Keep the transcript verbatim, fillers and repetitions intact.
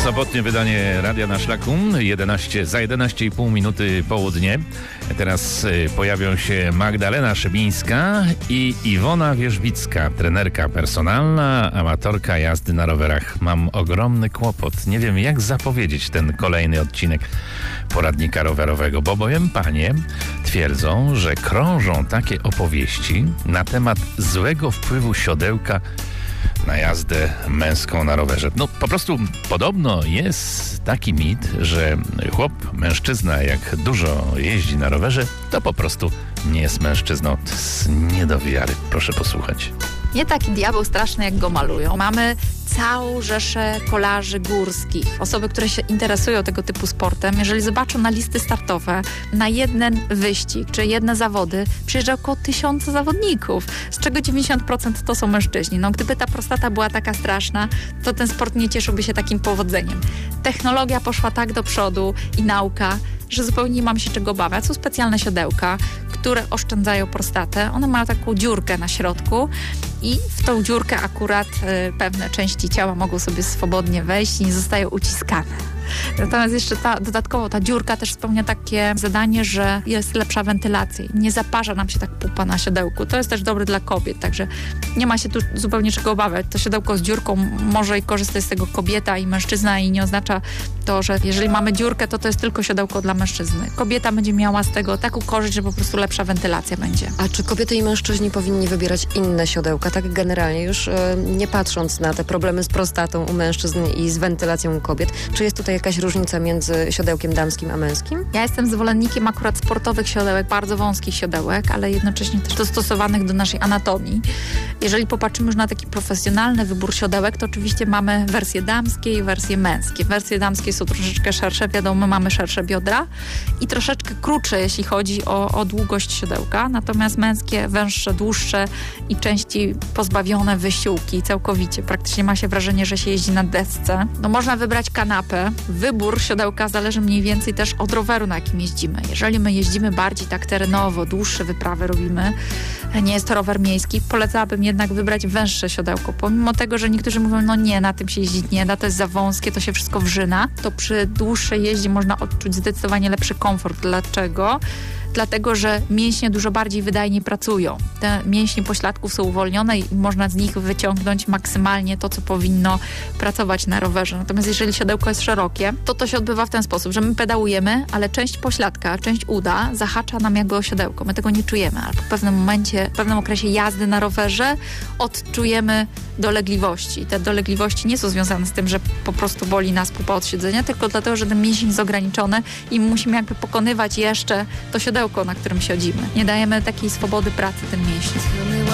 Sobotnie wydanie Radia na Szlaku, jedenaście za jedenaście i pół minuty południe. Teraz pojawią się Magdalena Szybińska i Iwona Wierzbicka, trenerka personalna, amatorka jazdy na rowerach. Mam ogromny kłopot. Nie wiem, jak zapowiedzieć ten kolejny odcinek poradnika rowerowego, bo bowiem panie twierdzą, że krążą takie opowieści na temat złego wpływu siodełka na jazdę męską na rowerze. No po prostu podobno jest taki mit, że chłop, mężczyzna jak dużo jeździ na rowerze, to po prostu nie jest mężczyzną. To jest nie do wiary. Proszę posłuchać. Nie taki diabeł straszny, jak go malują. Mamy całą rzeszę kolarzy górskich. Osoby, które się interesują tego typu sportem, jeżeli zobaczą na listy startowe, na jeden wyścig czy jedne zawody przyjeżdża około tysiąca zawodników, z czego dziewięćdziesiąt procent to są mężczyźni. No, gdyby ta prostata była taka straszna, to ten sport nie cieszyłby się takim powodzeniem. Technologia poszła tak do przodu i nauka, że zupełnie nie mam się czego obawiać. Są specjalne siodełka, które oszczędzają prostatę. One mają taką dziurkę na środku i w tą dziurkę akurat y, pewne części ciała mogą sobie swobodnie wejść i nie zostają uciskane. Natomiast jeszcze ta, dodatkowo ta dziurka też spełnia takie zadanie, że jest lepsza wentylacja. Nie zaparza nam się tak pupa na siodełku. To jest też dobre dla kobiet, także nie ma się tu zupełnie czego obawiać. To siodełko z dziurką może i korzystać z tego kobieta i mężczyzna i nie oznacza to, że jeżeli mamy dziurkę, to to jest tylko siodełko dla mężczyzny. Kobieta będzie miała z tego taką korzyść, że po prostu lepsza wentylacja będzie. A czy kobiety i mężczyźni powinni wybierać inne siodełka? Tak generalnie już e, nie patrząc na te problemy z prostatą u mężczyzn i z wentylacją u kobiet. Czy jest tutaj jakaś różnica między siodełkiem damskim a męskim? Ja jestem zwolennikiem akurat sportowych siodełek, bardzo wąskich siodełek, ale jednocześnie też dostosowanych do naszej anatomii. Jeżeli popatrzymy już na taki profesjonalny wybór siodełek, to oczywiście mamy wersje damskie i wersje męskie. Wersje damskie są troszeczkę szersze, wiadomo, mamy szersze biodra i troszeczkę krótsze, jeśli chodzi o, o długość siodełka, natomiast męskie węższe, dłuższe i częściej pozbawione wysiłki całkowicie. Praktycznie ma się wrażenie, że się jeździ na desce. No można wybrać kanapę. Wybór siodełka zależy mniej więcej też od roweru, na jakim jeździmy. Jeżeli my jeździmy bardziej tak terenowo, dłuższe wyprawy robimy, nie jest to rower miejski, polecałabym jednak wybrać węższe siodełko. Pomimo tego, że niektórzy mówią, no nie, na tym się jeździć nie da, to jest za wąskie, to się wszystko wrzyna, to przy dłuższej jeździe można odczuć zdecydowanie lepszy komfort. Dlaczego? Dlatego, że mięśnie dużo bardziej wydajnie pracują. Te mięśnie pośladków są uwolnione i można z nich wyciągnąć maksymalnie to, co powinno pracować na rowerze. Natomiast jeżeli siodełko jest szerokie, to to się odbywa w ten sposób, że my pedałujemy, ale część pośladka, część uda zahacza nam jakby o siodełko. My tego nie czujemy, ale po pewnym momencie, w pewnym okresie jazdy na rowerze odczujemy dolegliwości. Te dolegliwości nie są związane z tym, że po prostu boli nas pupa od siedzenia, tylko dlatego, że ten mięsień jest ograniczony i musimy jakby pokonywać jeszcze to siodełko, na którym siedzimy. Nie dajemy takiej swobody pracy tym mięśniom.